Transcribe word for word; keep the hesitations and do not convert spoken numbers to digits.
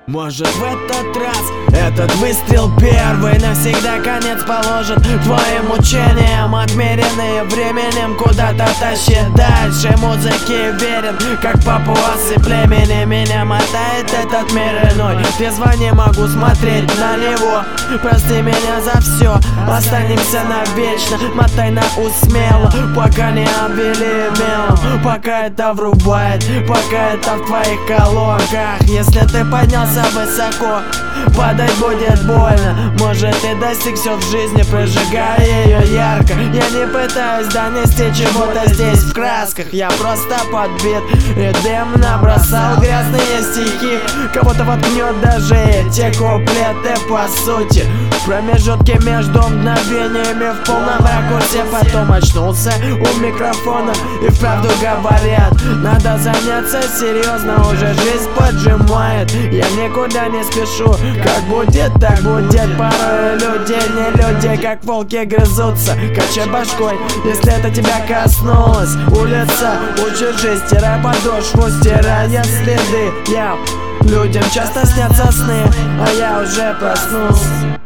Может, в этот раз этот выстрел первый навсегда конец положит твоим мучениям, отмеренные временем куда-то тащит дальше. Музыке верен, как папуасы племени. Меня мотает этот мир иной, трезво не могу смотреть на него. Прости меня за все, останемся навечно. Мотай на ус смело, пока не обвели мелом. Пока это врубает, пока это в твоих колонках. Если ты поднялся высоко, падать будет больно. Может, ты достиг все в жизни, прожигая ее ярко. Я не пытаюсь донести чего-то здесь в красках. Я просто подбит и дым набросал грязные стихи. Кого-то воткнет даже эти куплеты по сути. Промежутки между мгновениями в полном ракурсе. Потом очнулся у микрофона и вправду говорят: надо заняться серьезно, уже жизнь поджимает. Я никуда не спешу, как будет, так будет. Порой люди не люди, как волки грызутся. Качай башкой, если это тебя коснулось. Улица, учит жизнь, стирай подошву, стирая следы. Я людям часто снятся сны, а я уже проснулся.